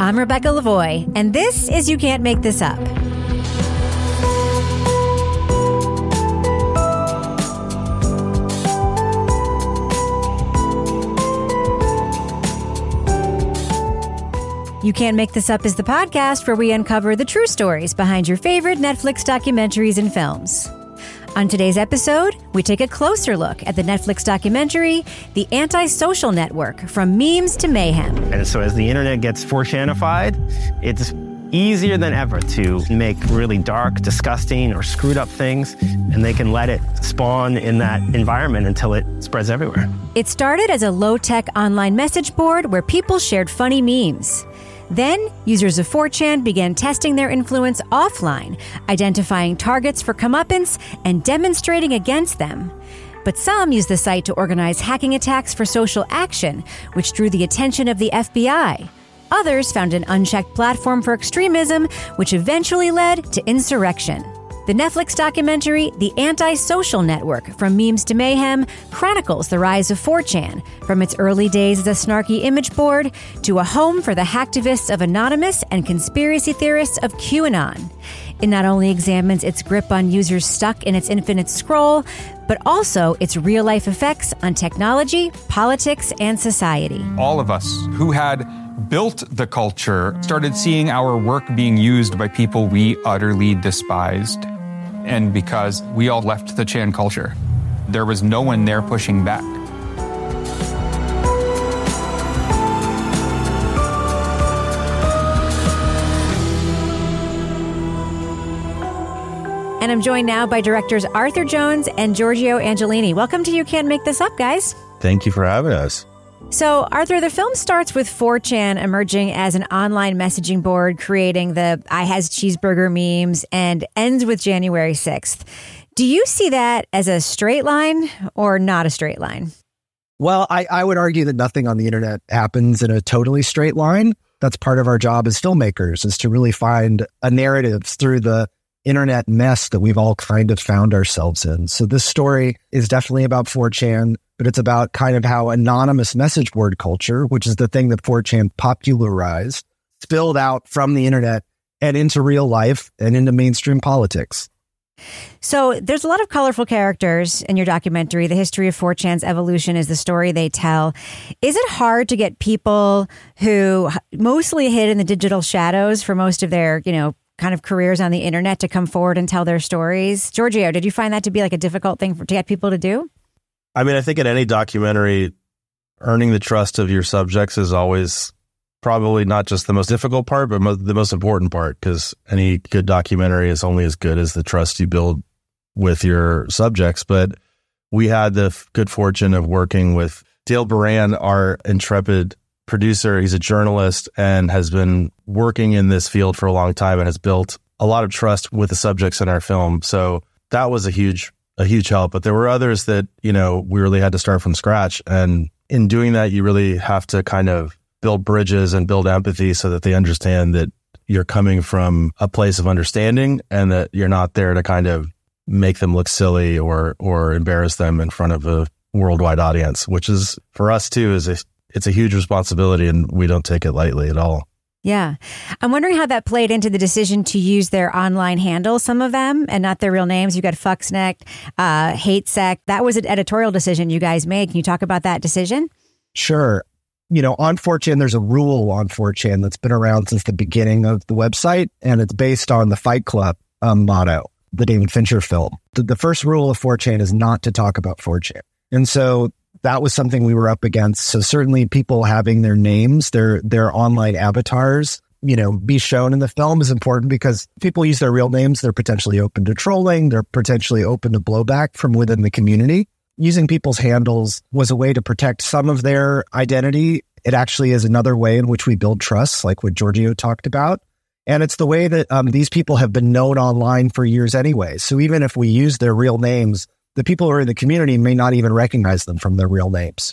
I'm Rebecca Lavoie, and this is You Can't Make This Up. You Can't Make This Up is the podcast where we uncover the true stories behind your favorite Netflix documentaries and films. On today's episode, we take a closer look at the Netflix documentary, The Anti-Social Network, From Memes to Mayhem. And so as the internet gets 4chanified, it's easier than ever to make really dark, disgusting, or screwed up things, and they can let it spawn in that environment until it spreads everywhere. It started as a low-tech online message board where people shared funny memes. Then, users of 4chan began testing their influence offline, identifying targets for comeuppance and demonstrating against them. But some used the site to organize hacking attacks for social action, which drew the attention of the FBI. Others found an unchecked platform for extremism, which eventually led to insurrection. The Netflix documentary, The Anti-Social Network, From Memes to Mayhem, chronicles the rise of 4chan, from its early days as a snarky image board to a home for the hacktivists of Anonymous and conspiracy theorists of QAnon. It not only examines its grip on users stuck in its infinite scroll, but also its real-life effects on technology, politics, and society. All of us who had built the culture started seeing our work being used by people we utterly despised. And because we all left the Chan culture, there was no one there pushing back. And I'm joined now by directors Arthur Jones and Giorgio Angelini. Welcome to You Can't Make This Up, guys. Thank you for having us. So, Arthur, the film starts with 4chan emerging as an online messaging board, creating the I has cheeseburger memes, and ends with January 6th. Do you see that as a straight line or not a straight line? Well, I would argue that nothing on the internet happens in a totally straight line. That's part of our job as filmmakers, is to really find a narrative through the internet mess that we've all kind of found ourselves in. So this story is definitely about 4chan, but it's about kind of how anonymous message board culture, which is the thing that 4chan popularized, spilled out from the internet and into real life and into mainstream politics. So there's a lot of colorful characters in your documentary. The history of 4chan's evolution is the story they tell. Is it hard to get people who mostly hid in the digital shadows for most of their, kind of careers on the internet to come forward and tell their stories? Giorgio, did you find that to be like a difficult thing to get people to do? I mean, I think in any documentary, earning the trust of your subjects is always probably not just the most difficult part, but the most important part, because any good documentary is only as good as the trust you build with your subjects. But we had the good fortune of working with Dale Baran, our intrepid producer. He's a journalist and has been working in this field for a long time and has built a lot of trust with the subjects in our film. So that was a huge help. But there were others that, we really had to start from scratch. And in doing that, you really have to kind of build bridges and build empathy so that they understand that you're coming from a place of understanding and that you're not there to kind of make them look silly or embarrass them in front of a worldwide audience, which is, for us too, it's a huge responsibility, and we don't take it lightly at all. Yeah. I'm wondering how that played into the decision to use their online handles, some of them, and not their real names. You got Fucksneck, HateSec. That was an editorial decision you guys made. Can you talk about that decision? Sure. On 4chan, there's a rule on 4chan that's been around since the beginning of the website, and it's based on the Fight Club motto, the David Fincher film. The first rule of 4chan is not to talk about 4chan. And so that was something we were up against. So certainly people having their names, their online avatars, be shown in the film is important, because people use their real names. They're potentially open to trolling. They're potentially open to blowback from within the community. Using people's handles was a way to protect some of their identity. It actually is another way in which we build trust, like what Giorgio talked about. And it's the way that these people have been known online for years anyway. So even if we use their real names, the people who are in the community may not even recognize them from their real names.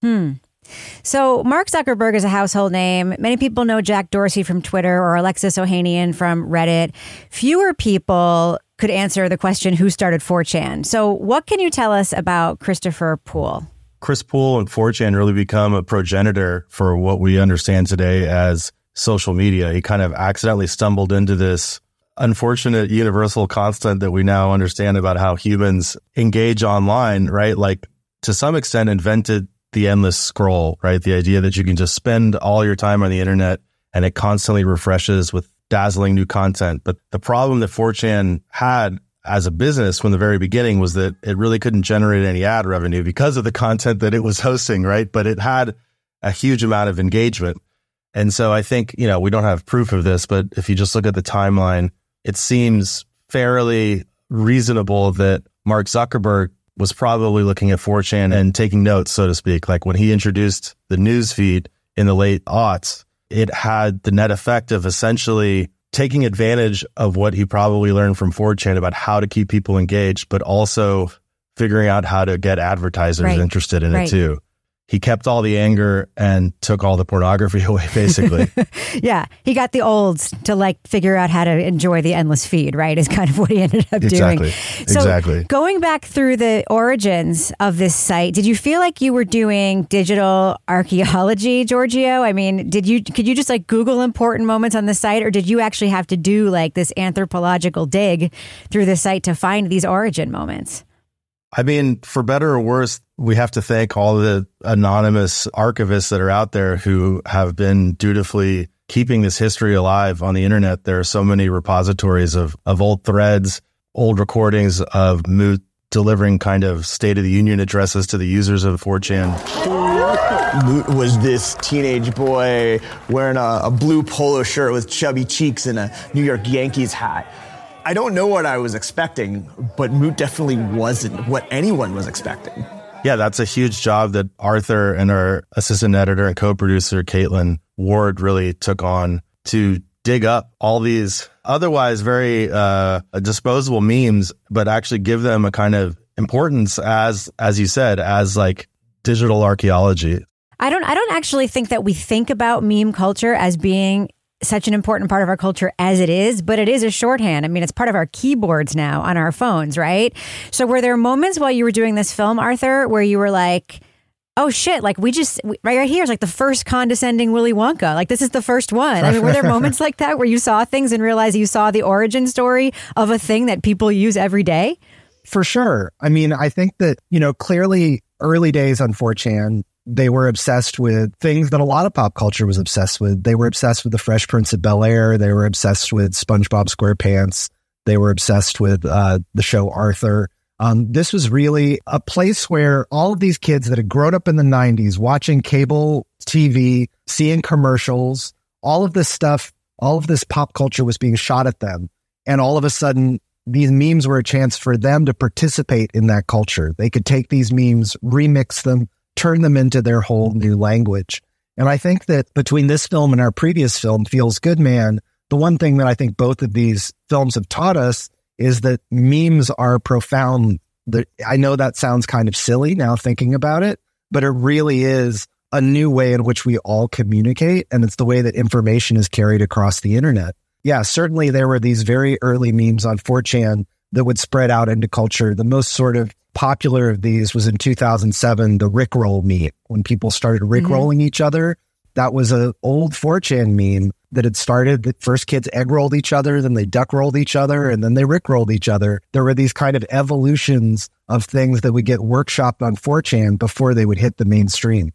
So Mark Zuckerberg is a household name. Many people know Jack Dorsey from Twitter or Alexis Ohanian from Reddit. Fewer people could answer the question, who started 4chan? So what can you tell us about Christopher Poole? Chris Poole and 4chan really become a progenitor for what we understand today as social media. He kind of accidentally stumbled into this unfortunate universal constant that we now understand about how humans engage online, right? Like, to some extent invented the endless scroll, right? The idea that you can just spend all your time on the internet and it constantly refreshes with dazzling new content. But the problem that 4chan had as a business from the very beginning was that it really couldn't generate any ad revenue because of the content that it was hosting, right? But it had a huge amount of engagement. And so I think, we don't have proof of this, but if you just look at the timeline, it seems fairly reasonable that Mark Zuckerberg was probably looking at 4chan and taking notes, so to speak. Like when he introduced the news feed in the late aughts, it had the net effect of essentially taking advantage of what he probably learned from 4chan about how to keep people engaged, but also figuring out how to get advertisers interested in it too. He kept all the anger and took all the pornography away, basically. Yeah. He got the olds to figure out how to enjoy the endless feed, right? Is kind of what he ended up doing. So going back through the origins of this site, did you feel like you were doing digital archaeology, Giorgio? I mean, could you just Google important moments on the site, or did you actually have to do this anthropological dig through the site to find these origin moments? I mean, for better or worse, we have to thank all the anonymous archivists that are out there who have been dutifully keeping this history alive on the internet. There are so many repositories of old threads, old recordings of Moot delivering kind of State of the Union addresses to the users of 4chan. Moot was this teenage boy wearing a blue polo shirt with chubby cheeks and a New York Yankees hat. I don't know what I was expecting, but Moot definitely wasn't what anyone was expecting. Yeah, that's a huge job that Arthur and our assistant editor and co-producer, Caitlin Ward, really took on to dig up all these otherwise very disposable memes, but actually give them a kind of importance as you said, as digital archaeology. I don't actually think that we think about meme culture as being such an important part of our culture as it is, but it is a shorthand. I mean, it's part of our keyboards now on our phones, right? So were there moments while you were doing this film, Arthur, where you were like, oh shit, right here is the first condescending Willy Wonka. This is the first one. I mean, were there moments like that where you saw things and realized you saw the origin story of a thing that people use every day? For sure. I mean, I think that, clearly early days on 4chan, they were obsessed with things that a lot of pop culture was obsessed with. They were obsessed with the Fresh Prince of Bel-Air. They were obsessed with SpongeBob SquarePants. They were obsessed with the show Arthur. This was really a place where all of these kids that had grown up in the 90s, watching cable TV, seeing commercials, all of this stuff, all of this pop culture was being shot at them. And all of a sudden, these memes were a chance for them to participate in that culture. They could take these memes, remix them, turn them into their whole new language. And I think that between this film and our previous film, Feels Good Man, the one thing that I think both of these films have taught us is that memes are profound. I know that sounds kind of silly now thinking about it, but it really is a new way in which we all communicate. And it's the way that information is carried across the internet. Yeah, certainly there were these very early memes on 4chan that would spread out into culture. The most sort of popular of these was in 2007, the Rickroll meme. When people started Rickrolling each other, that was an old 4chan meme that had started. The first kids egg-rolled each other, then they duck-rolled each other, and then they Rickrolled each other. There were these kind of evolutions of things that would get workshopped on 4chan before they would hit the mainstream.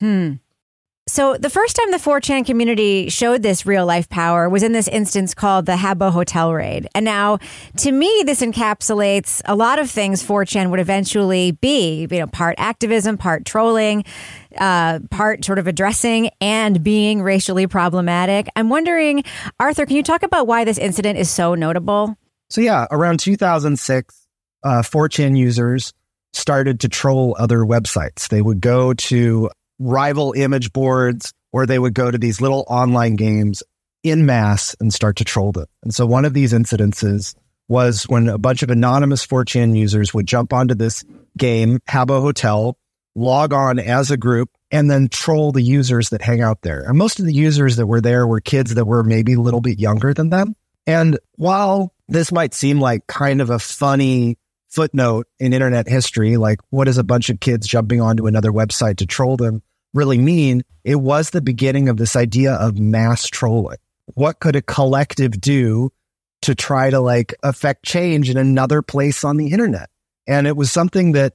So the first time the 4chan community showed this real life power was in this instance called the Habbo Hotel raid. And now, to me, this encapsulates a lot of things 4chan would eventually be, part activism, part trolling, part sort of addressing and being racially problematic. I'm wondering, Arthur, can you talk about why this incident is so notable? So yeah, around 2006, 4chan users started to troll other websites. They would go to rival image boards, or they would go to these little online games en masse and start to troll them. And so one of these incidences was when a bunch of anonymous 4chan users would jump onto this game, Habbo Hotel, log on as a group, and then troll the users that hang out there. And most of the users that were there were kids that were maybe a little bit younger than them. And while this might seem like kind of a funny footnote in internet history, like what is a bunch of kids jumping onto another website to troll them? really mean? It was the beginning of this idea of mass trolling. What could a collective do to try to like affect change in another place on the internet? And it was something that,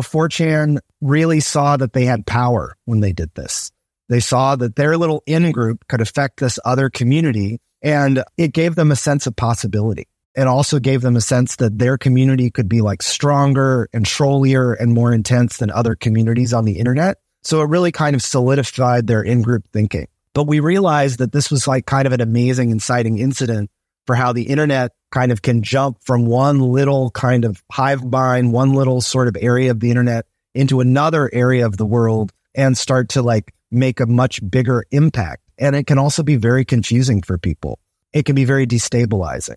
4chan really saw that they had power when they did this. They saw that their little in-group could affect this other community, and it gave them a sense of possibility. It also gave them a sense that their community could be like stronger and trollier and more intense than other communities on the internet. So it really kind of solidified their in-group thinking. But we realized that this was like kind of an amazing, inciting incident for how the internet kind of can jump from one little kind of hive mind, one little sort of area of the internet into another area of the world and start to like make a much bigger impact. And it can also be very confusing for people. It can be very destabilizing.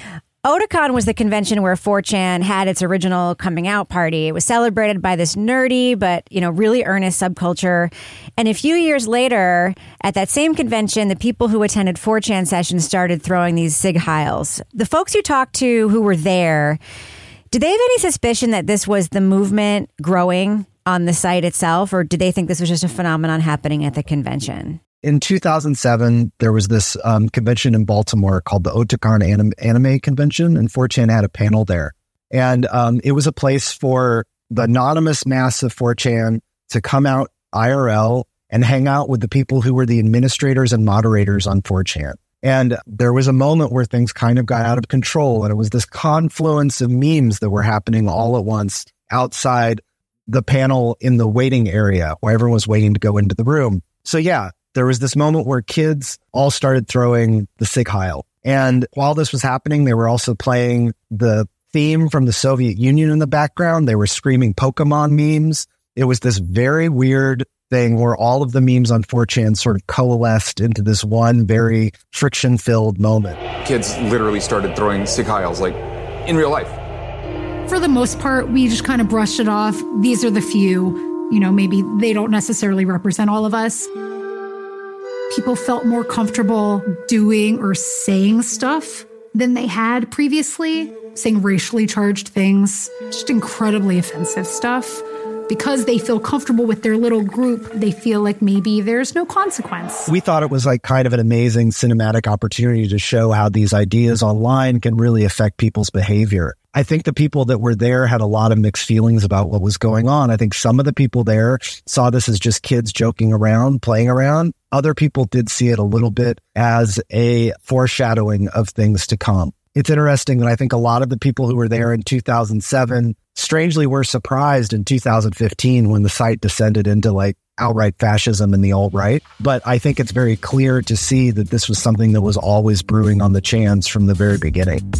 Otakon was the convention where 4chan had its original coming out party. It was celebrated by this nerdy but, really earnest subculture. And a few years later, at that same convention, the people who attended 4chan sessions started throwing these sig heils. The folks you talked to who were there, did they have any suspicion that this was the movement growing on the site itself, or did they think this was just a phenomenon happening at the convention? In 2007, there was this convention in Baltimore called the Otakon Anime Convention, and 4chan had a panel there. And it was a place for the anonymous mass of 4chan to come out IRL and hang out with the people who were the administrators and moderators on 4chan. And there was a moment where things kind of got out of control, and it was this confluence of memes that were happening all at once outside the panel in the waiting area where everyone was waiting to go into the room. So yeah, there was this moment where kids all started throwing the sig heil. And while this was happening, they were also playing the theme from the Soviet Union in the background. They were screaming Pokemon memes. It was this very weird thing where all of the memes on 4chan sort of coalesced into this one very friction-filled moment. Kids literally started throwing sig heils, like in real life. For the most part, we just kind of brushed it off. These are the few, maybe they don't necessarily represent all of us. People felt more comfortable doing or saying stuff than they had previously, saying racially charged things, just incredibly offensive stuff. Because they feel comfortable with their little group, they feel like maybe there's no consequence. We thought it was like kind of an amazing cinematic opportunity to show how these ideas online can really affect people's behavior. I think the people that were there had a lot of mixed feelings about what was going on. I think some of the people there saw this as just kids joking around, playing around. Other people did see it a little bit as a foreshadowing of things to come. It's interesting that I think a lot of the people who were there in 2007 strangely were surprised in 2015 when the site descended into like outright fascism and the alt-right. But I think it's very clear to see that this was something that was always brewing on the chans from the very beginning.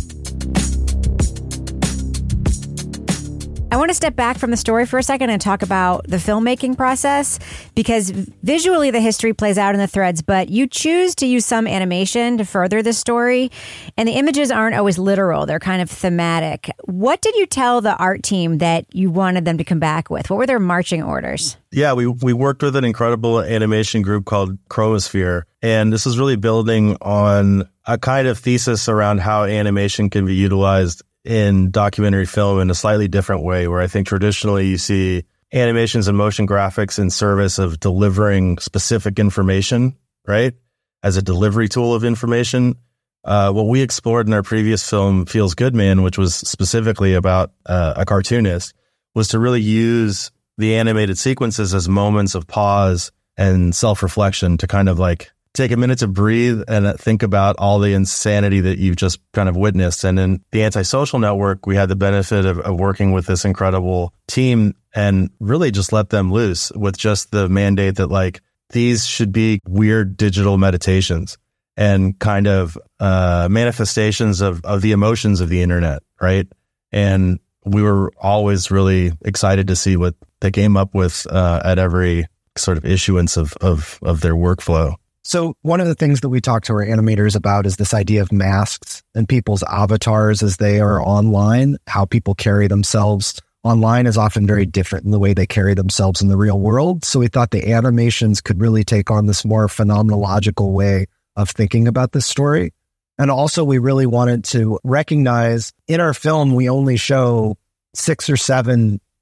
I want to step back from the story for a second and talk about the filmmaking process, because visually the history plays out in the threads, but you choose to use some animation to further the story, and the images aren't always literal. They're kind of thematic. What did you tell the art team that you wanted them to come back with? What were their marching orders? Yeah, we worked with an incredible animation group called Chromosphere, and this is really building on a kind of thesis around how animation can be utilized in documentary film in a slightly different way, where I think traditionally you see animations and motion graphics in service of delivering specific information, right? As a delivery tool of information. What we explored in our previous film, Feels Good Man, which was specifically about a cartoonist, was to really use the animated sequences as moments of pause and self-reflection to kind of like take a minute to breathe and think about all the insanity that you've just kind of witnessed. And in the Antisocial Network, we had the benefit of working with this incredible team and really just let them loose with just the mandate that like these should be weird digital meditations and kind of manifestations of the emotions of the internet, right? And we were always really excited to see what they came up with at every sort of issuance of their workflow. So one of the things that we talk to our animators about is this idea of masks and people's avatars as they are online. How people carry themselves online is often very different than the way they carry themselves in the real world. So we thought the animations could really take on this more phenomenological way of thinking about this story. And also we really wanted to recognize in our film, we only show 6 or 7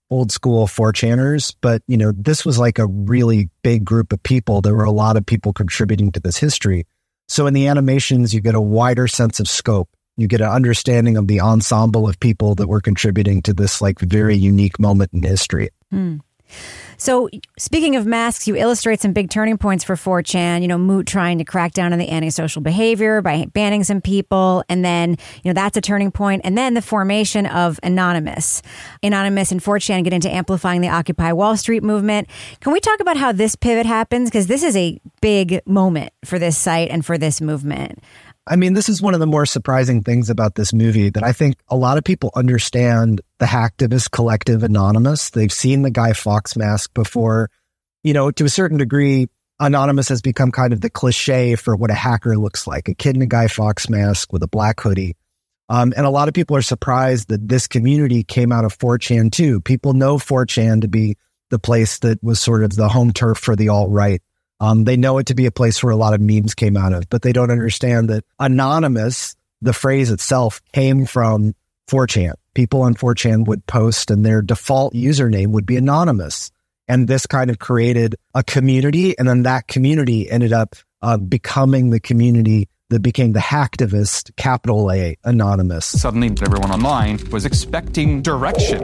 old school 4chaners, but this was like a really big group of people. There were a lot of people contributing to this history. So in the animations, you get a wider sense of scope. You get an understanding of the ensemble of people that were contributing to this like very unique moment in history. So speaking of masks, you illustrate some big turning points for 4chan, Moot trying to crack down on the antisocial behavior by banning some people. And then, that's a turning point. And then the formation of Anonymous. Anonymous and 4chan get into amplifying the Occupy Wall Street movement. Can we talk about how this pivot happens? Because this is a big moment for this site and for this movement. I mean, this is one of the more surprising things about this movie, that I think a lot of people understand the hacktivist collective Anonymous. They've seen the Guy Fawkes mask before. To a certain degree, Anonymous has become kind of the cliche for what a hacker looks like, a kid in a Guy Fawkes mask with a black hoodie. And a lot of people are surprised that this community came out of 4chan too. People know 4chan to be the place that was sort of the home turf for the alt-right. They know it to be a place where a lot of memes came out of, but they don't understand that Anonymous, the phrase itself, came from 4chan. People on 4chan would post and their default username would be Anonymous. And this kind of created a community. And then that community ended up becoming the community that became the hacktivist, capital A, Anonymous. Suddenly, everyone online was expecting direction.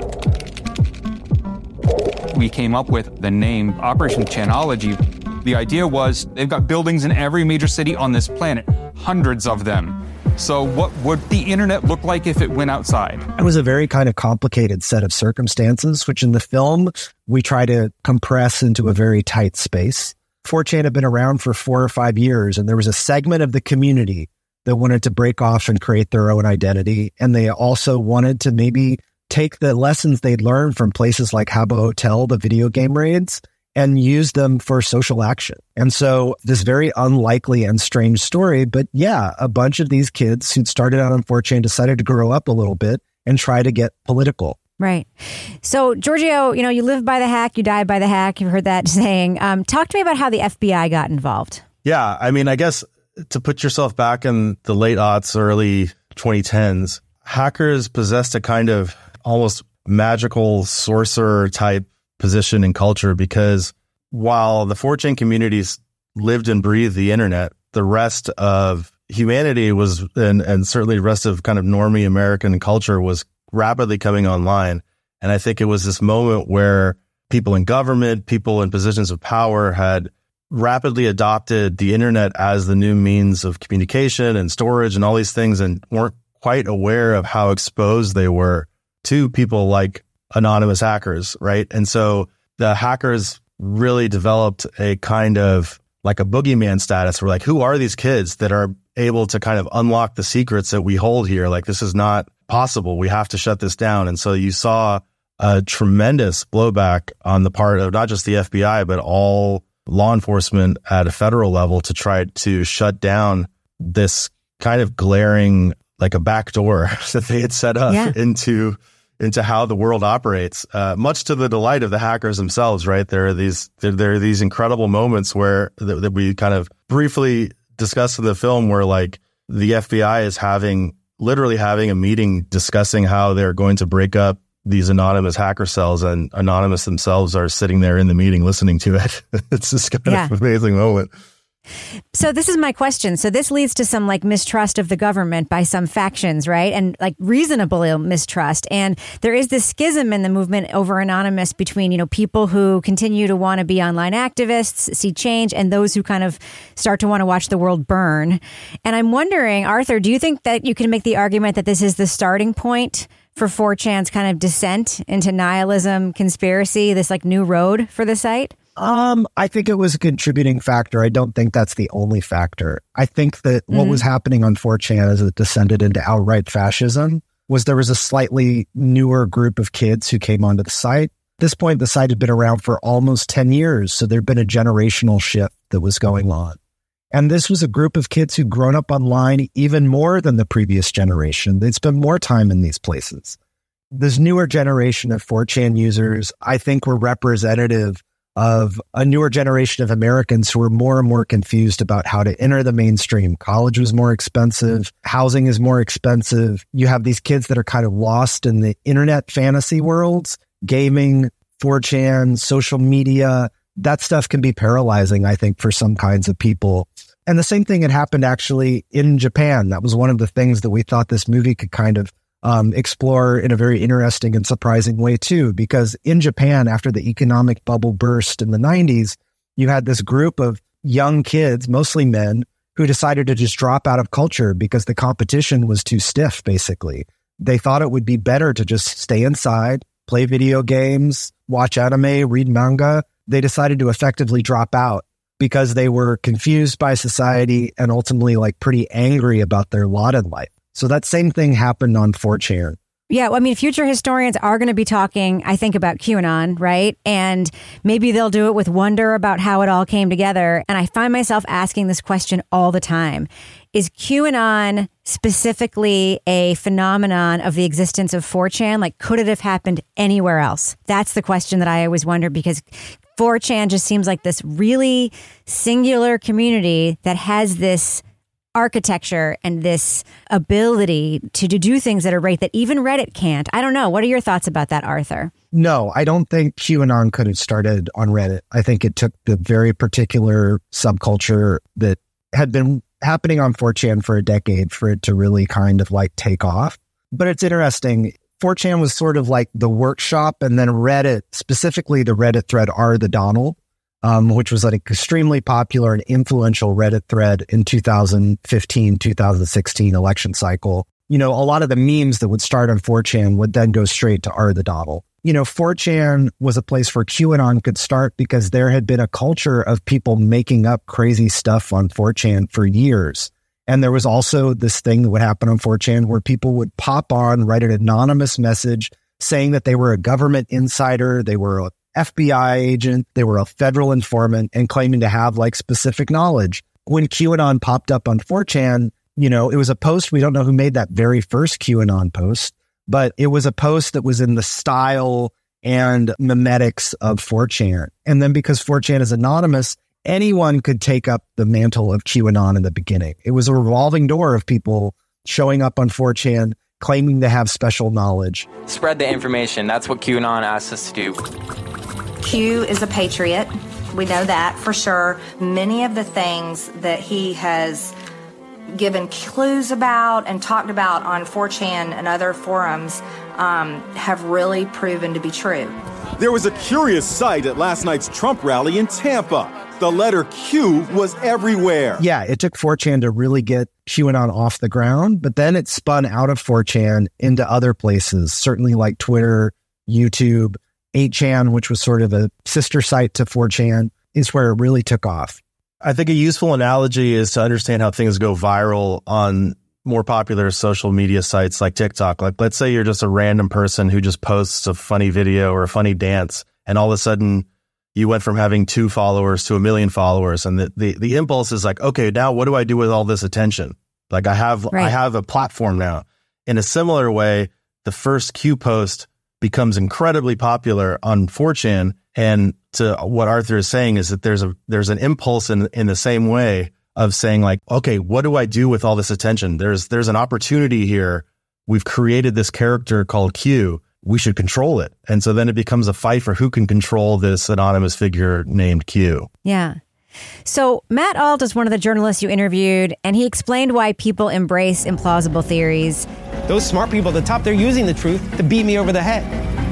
We came up with the name Operation Chanology. The idea was they've got buildings in every major city on this planet, hundreds of them. So what would the internet look like if it went outside? It was a very kind of complicated set of circumstances, which in the film, we try to compress into a very tight space. 4chan had been around for 4 or 5 years, and there was a segment of the community that wanted to break off and create their own identity. And they also wanted to maybe take the lessons they'd learned from places like Habbo Hotel, the video game raids, and use them for social action. And so this very unlikely and strange story, but yeah, a bunch of these kids who'd started out on 4chan decided to grow up a little bit and try to get political. Right. So, Giorgio, you live by the hack, you die by the hack. You've heard that saying. Talk to me about how the FBI got involved. Yeah, I mean, I guess to put yourself back in the late aughts, early 2010s, hackers possessed a kind of almost magical sorcerer type position in culture, because while the 4chan communities lived and breathed the internet, the rest of humanity was, and certainly the rest of kind of normie American culture was rapidly coming online. And I think it was this moment where people in government, people in positions of power had rapidly adopted the internet as the new means of communication and storage and all these things, and weren't quite aware of how exposed they were to people like anonymous hackers, right? And so the hackers really developed a kind of like a boogeyman status. We're like, who are these kids that are able to kind of unlock the secrets that we hold here? Like, this is not possible. We have to shut this down. And so you saw a tremendous blowback on the part of not just the FBI, but all law enforcement at a federal level to try to shut down this kind of glaring, like a backdoor that they had set up into how the world operates, much to the delight of the hackers themselves, right? There are these incredible moments where that we kind of briefly discussed in the film, where like the FBI is literally having a meeting discussing how they're going to break up these anonymous hacker cells, and Anonymous themselves are sitting there in the meeting listening to it. It's this kind of amazing moment. So this is my question. So this leads to some like mistrust of the government by some factions, right? And like reasonable mistrust. And there is this schism in the movement over Anonymous between, people who continue to want to be online activists, see change, and those who kind of start to want to watch the world burn. And I'm wondering, Arthur, do you think that you can make the argument that this is the starting point for 4chan's kind of descent into nihilism, conspiracy, this like new road for the site? I think it was a contributing factor. I don't think that's the only factor. I think that what was happening on 4chan as it descended into outright fascism was there was a slightly newer group of kids who came onto the site. At this point, the site had been around for almost 10 years, so there'd been a generational shift that was going on. And this was a group of kids who'd grown up online even more than the previous generation. They'd spent more time in these places. This newer generation of 4chan users, I think, were representative of a newer generation of Americans who were more and more confused about how to enter the mainstream. College was more expensive. Housing is more expensive. You have these kids that are kind of lost in the internet fantasy worlds. gaming, 4chan, social media, that stuff can be paralyzing, I think, for some kinds of people. And the same thing had happened actually in Japan. That was one of the things that we thought this movie could kind of explore in a very interesting and surprising way too, because in Japan, after the economic bubble burst in the 90s, you had this group of young kids, mostly men, who decided to just drop out of culture because the competition was too stiff, basically. They thought it would be better to just stay inside, play video games, watch anime, read manga. They decided to effectively drop out because they were confused by society and ultimately like pretty angry about their lot in life. So that same thing happened on 4chan. Yeah, well, I mean, future historians are going to be talking, I think, about QAnon, right? And maybe they'll do it with wonder about how it all came together. And I find myself asking this question all the time. Is QAnon specifically a phenomenon of the existence of 4chan? Like, could it have happened anywhere else? That's the question that I always wonder, because 4chan just seems like this really singular community that has this architecture and this ability to do things at a rate that even Reddit can't. I don't know. What are your thoughts about that, Arthur? No, I don't think QAnon could have started on Reddit. I think it took the very particular subculture that had been happening on 4chan for a decade for it to really kind of like take off. But it's interesting. 4chan was sort of like the workshop, and then Reddit, specifically the Reddit thread R the Donald, which was like extremely popular and influential Reddit thread in 2015, 2016 election cycle. You know, a lot of the memes that would start on 4chan would then go straight to R the Donald. You know, 4chan was a place where QAnon could start because there had been a culture of people making up crazy stuff on 4chan for years. And there was also this thing that would happen on 4chan where people would pop on, write an anonymous message saying that they were a government insider, they were a FBI agent, they were a federal informant, and claiming to have like specific knowledge. When QAnon popped up on 4chan, you know, it was a post. We don't know who made that very first QAnon post, but it was a post that was in the style and memetics of 4chan. And then because 4chan is anonymous, anyone could take up the mantle of QAnon in the beginning. It was a revolving door of people showing up on 4chan, claiming to have special knowledge. Spread the information. That's what QAnon asks us to do. Q is a patriot. We know that for sure. Many of the things that he has given clues about and talked about on 4chan and other forums have really proven to be true. There was a curious sight at last night's Trump rally in Tampa. The letter Q was everywhere. Yeah, it took 4chan to really get QAnon off the ground, but then it spun out of 4chan into other places, certainly like Twitter, YouTube, 8chan, which was sort of a sister site to 4chan, is where it really took off. I think a useful analogy is to understand how things go viral on more popular social media sites like TikTok. Like, let's say you're just a random person who just posts a funny video or a funny dance, and all of a sudden you went from having 2 followers to 1 million followers. And the impulse is like, okay, now what do I do with all this attention? Like I have a platform now. In a similar way, the first Q post becomes incredibly popular on 4chan. And to what Arthur is saying is that there's an impulse in the same way of saying like, okay, what do I do with all this attention? There's an opportunity here. We've created this character called Q. We should control it. And so then it becomes a fight for who can control this anonymous figure named Q. Yeah. So Matt Alt is one of the journalists you interviewed, and he explained why people embrace implausible theories. Those smart people at the top, they're using the truth to beat me over the head.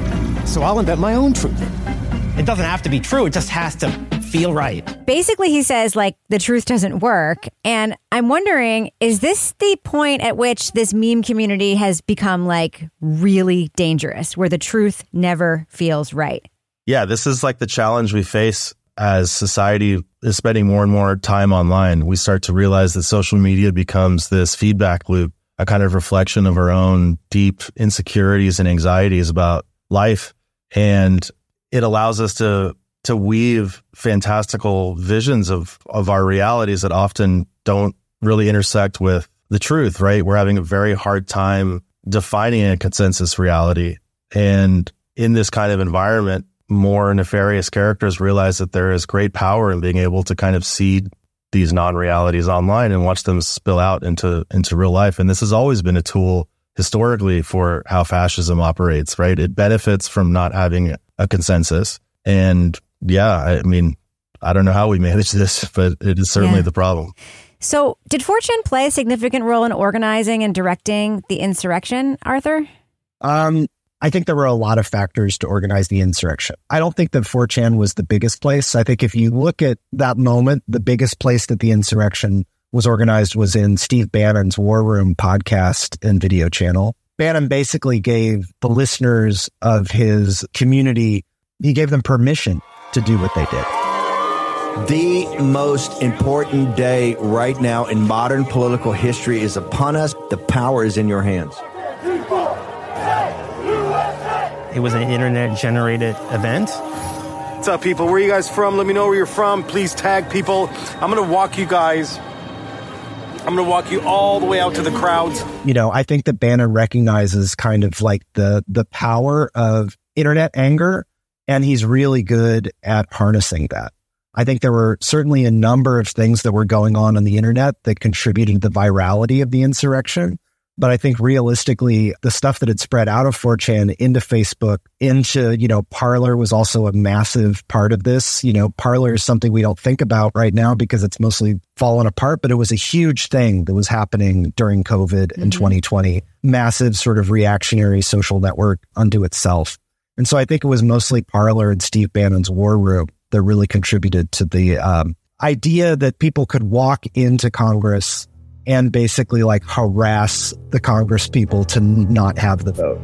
So I'll invent my own truth. It doesn't have to be true. It just has to feel right. Basically, he says, like, the truth doesn't work. And I'm wondering, is this the point at which this meme community has become, like, really dangerous, where the truth never feels right? Yeah, this is like the challenge we face as society is spending more and more time online. We start to realize that social media becomes this feedback loop, a kind of reflection of our own deep insecurities and anxieties about life. And it allows us to weave fantastical visions of our realities that often don't really intersect with the truth, right? We're having a very hard time defining a consensus reality. And in this kind of environment, more nefarious characters realize that there is great power in being able to kind of seed these non-realities online and watch them spill out into real life. And this has always been a tool historically for how fascism operates, right? It benefits from not having a consensus. And yeah, I mean, I don't know how we manage this, but it is certainly the problem. So did 4chan play a significant role in organizing and directing the insurrection, Arthur? I think there were a lot of factors to organize the insurrection. I don't think that 4chan was the biggest place. I think if you look at that moment, the biggest place that the insurrection was organized was in Steve Bannon's War Room podcast and video channel. Bannon basically gave the listeners of his community, he gave them permission to do what they did. The most important day right now in modern political history is upon us. The power is in your hands. It was an internet-generated event. What's up, people? Where are you guys from? Let me know where you're from. Please tag people. I'm going to walk you guys. I'm going to walk you all the way out to the crowds. You know, I think that Bannon recognizes kind of like the power of internet anger, and he's really good at harnessing that. I think there were certainly a number of things that were going on the internet that contributed to the virality of the insurrection. But I think realistically, the stuff that had spread out of 4chan into Facebook, into, you know, Parler was also a massive part of this. You know, Parler is something we don't think about right now because it's mostly fallen apart, but it was a huge thing that was happening during COVID in 2020. Massive sort of reactionary social network unto itself. And so I think it was mostly Parler and Steve Bannon's War Room that really contributed to the idea that people could walk into Congress and basically like harass the Congress people to not have the vote.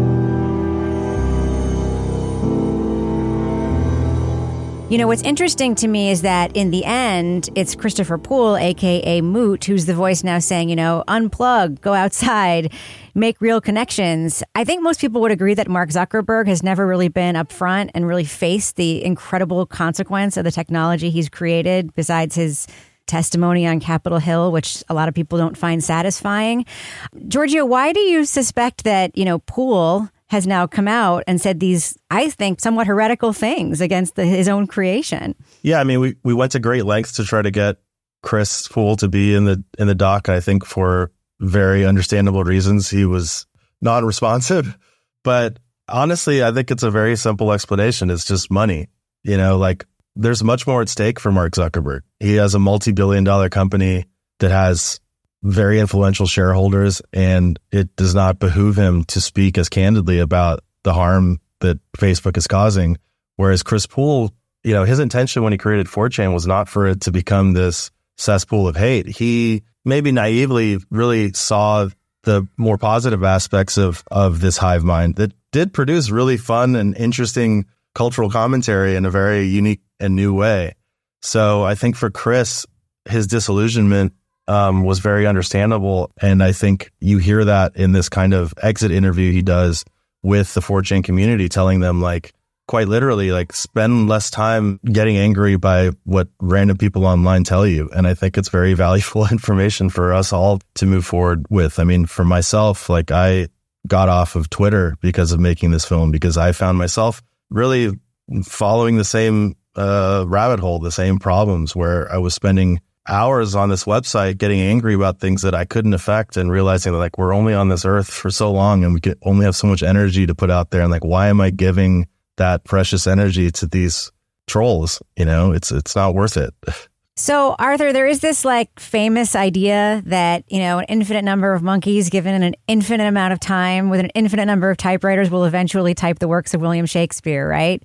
You know, what's interesting to me is that in the end, it's Christopher Poole, a.k.a. Moot, who's the voice now saying, you know, unplug, go outside, make real connections. I think most people would agree that Mark Zuckerberg has never really been upfront and really faced the incredible consequence of the technology he's created, besides his testimony on Capitol Hill, which a lot of people don't find satisfying. Giorgio, why do you suspect that, you know, Poole has now come out and said these, I think, somewhat heretical things against his own creation? Yeah, I mean, we went to great lengths to try to get Chris Poole to be in the doc. I think for very understandable reasons, he was non-responsive. But honestly, I think it's a very simple explanation. It's just money. You know, like there's much more at stake for Mark Zuckerberg. He has a multi-billion-dollar company that has very influential shareholders, and it does not behoove him to speak as candidly about the harm that Facebook is causing. Whereas Chris Poole, you know, his intention when he created 4chan was not for it to become this cesspool of hate. He maybe naively really saw the more positive aspects of this hive mind that did produce really fun and interesting cultural commentary in a very unique and new way. So I think for Chris, his disillusionment was very understandable. And I think you hear that in this kind of exit interview he does with the 4chan community, telling them, like, quite literally, like, spend less time getting angry by what random people online tell you. And I think it's very valuable information for us all to move forward with. I mean, for myself, like, I got off of Twitter because of making this film, because I found myself really following the same rabbit hole, the same problems, where I was spending hours on this website getting angry about things that I couldn't affect, and realizing that, like, we're only on this earth for so long and we can only have so much energy to put out there. And like, why am I giving that precious energy to these trolls? You know, it's not worth it. So, Arthur, there is this like famous idea that, you know, an infinite number of monkeys given an infinite amount of time with an infinite number of typewriters will eventually type the works of William Shakespeare, right?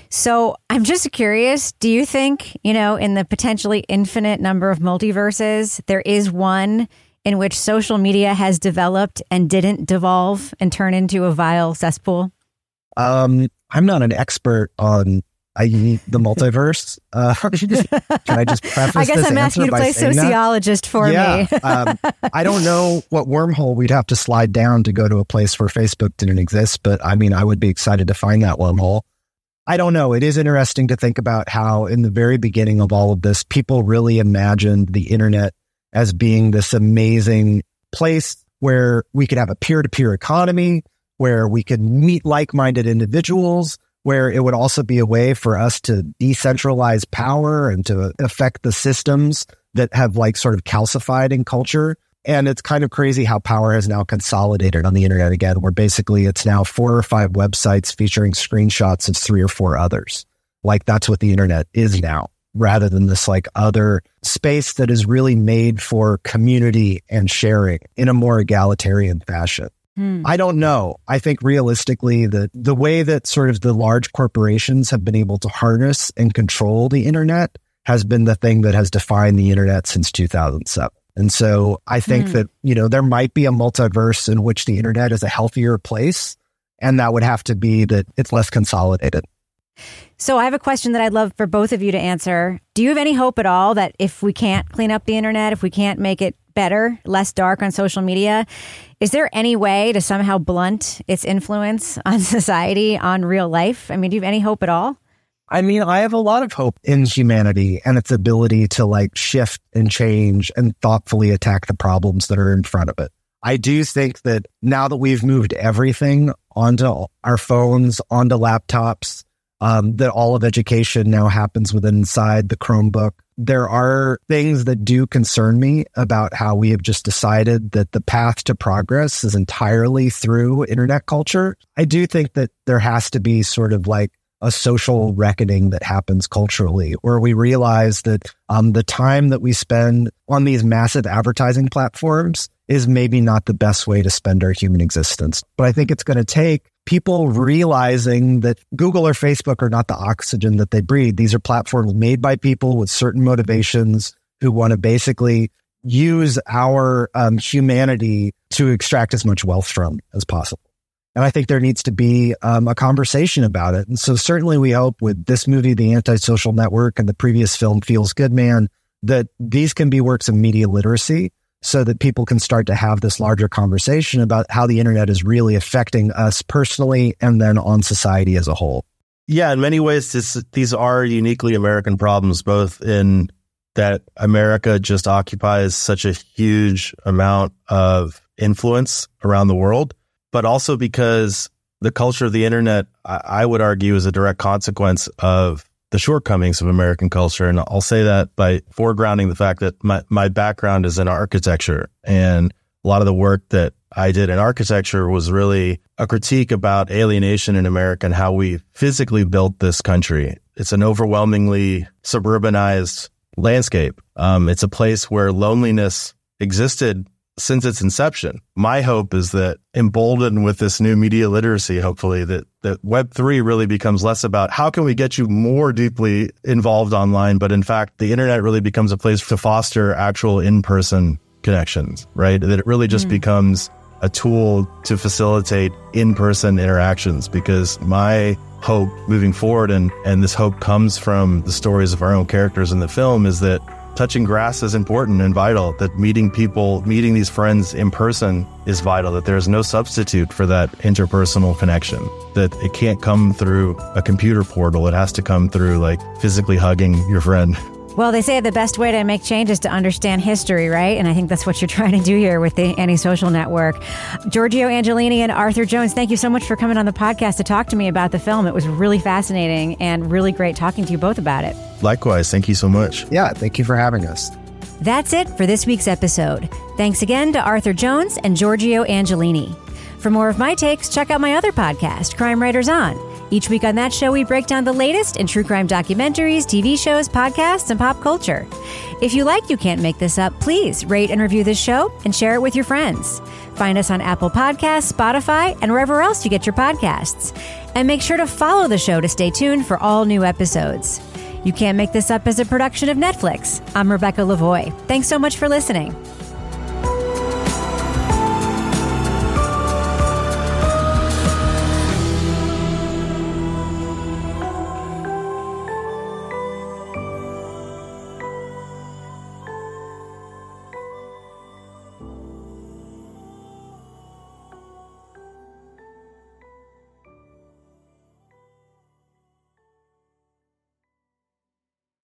So I'm just curious, do you think, you know, in the potentially infinite number of multiverses, there is one in which social media has developed and didn't devolve and turn into a vile cesspool? I'm not an expert on the multiverse. Can I just preface I guess this I'm asking you to play sociologist for me. I don't know what wormhole we'd have to slide down to go to a place where Facebook didn't exist, but I mean, I would be excited to find that wormhole. I don't know. It is interesting to think about how in the very beginning of all of this, people really imagined the internet as being this amazing place where we could have a peer-to-peer economy, where we could meet like-minded individuals, where it would also be a way for us to decentralize power and to affect the systems that have like sort of calcified in culture. And it's kind of crazy how power has now consolidated on the internet again, where basically it's now 4 or 5 websites featuring screenshots of 3 or 4 others. Like that's what the internet is now, rather than this like other space that is really made for community and sharing in a more egalitarian fashion. I don't know. I think realistically that the way that sort of the large corporations have been able to harness and control the internet has been the thing that has defined the internet since 2007. And so I think that, there might be a multiverse in which the internet is a healthier place, and that would have to be that it's less consolidated. So I have a question that I'd love for both of you to answer. Do you have any hope at all that if we can't clean up the internet, if we can't make it better, less dark on social media, is there any way to somehow blunt its influence on society, on real life? I mean, do you have any hope at all? I mean, I have a lot of hope in humanity and its ability to like shift and change and thoughtfully attack the problems that are in front of it. I do think that now that we've moved everything onto our phones, onto laptops, that all of education now happens inside the Chromebook. There are things that do concern me about how we have just decided that the path to progress is entirely through internet culture. I do think that there has to be sort of like a social reckoning that happens culturally, where we realize that the time that we spend on these massive advertising platforms is maybe not the best way to spend our human existence. But I think it's going to take people realizing that Google or Facebook are not the oxygen that they breathe. These are platforms made by people with certain motivations who want to basically use our humanity to extract as much wealth from as possible. And I think there needs to be a conversation about it. And so certainly we hope with this movie, The Antisocial Network, and the previous film, Feels Good Man, that these can be works of media literacy so that people can start to have this larger conversation about how the internet is really affecting us personally and then on society as a whole. Yeah, in many ways, these are uniquely American problems, both in that America just occupies such a huge amount of influence around the world, but also because the culture of the internet, I would argue, is a direct consequence of the shortcomings of American culture. And I'll say that by foregrounding the fact that my background is in architecture, and a lot of the work that I did in architecture was really a critique about alienation in America and how we physically built this country. It's an overwhelmingly suburbanized landscape. It's a place where loneliness existed since its inception. My hope is that, emboldened with this new media literacy, hopefully, that Web3 really becomes less about how can we get you more deeply involved online, but in fact, the internet really becomes a place to foster actual in-person connections, right? That it really just becomes a tool to facilitate in-person interactions, because my hope moving forward, and this hope comes from the stories of our own characters in the film, is that touching grass is important and vital, that meeting these friends in person is vital, that there's no substitute for that interpersonal connection, that it can't come through a computer portal. It has to come through like physically hugging your friend. Well, they say the best way to make change is to understand history, right? And I think that's what you're trying to do here with the Antisocial Network. Giorgio Angelini and Arthur Jones, thank you so much for coming on the podcast to talk to me about the film. It was really fascinating and really great talking to you both about it. Likewise. Thank you so much. Yeah, thank you for having us. That's it for this week's episode. Thanks again to Arthur Jones and Giorgio Angelini. For more of my takes, check out my other podcast, Crime Writers On. Each week on that show, we break down the latest in true crime documentaries, TV shows, podcasts, and pop culture. If you like You Can't Make This Up, please rate and review this show and share it with your friends. Find us on Apple Podcasts, Spotify, and wherever else you get your podcasts. And make sure to follow the show to stay tuned for all new episodes. You Can't Make This Up is a production of Netflix. I'm Rebecca Lavoie. Thanks so much for listening.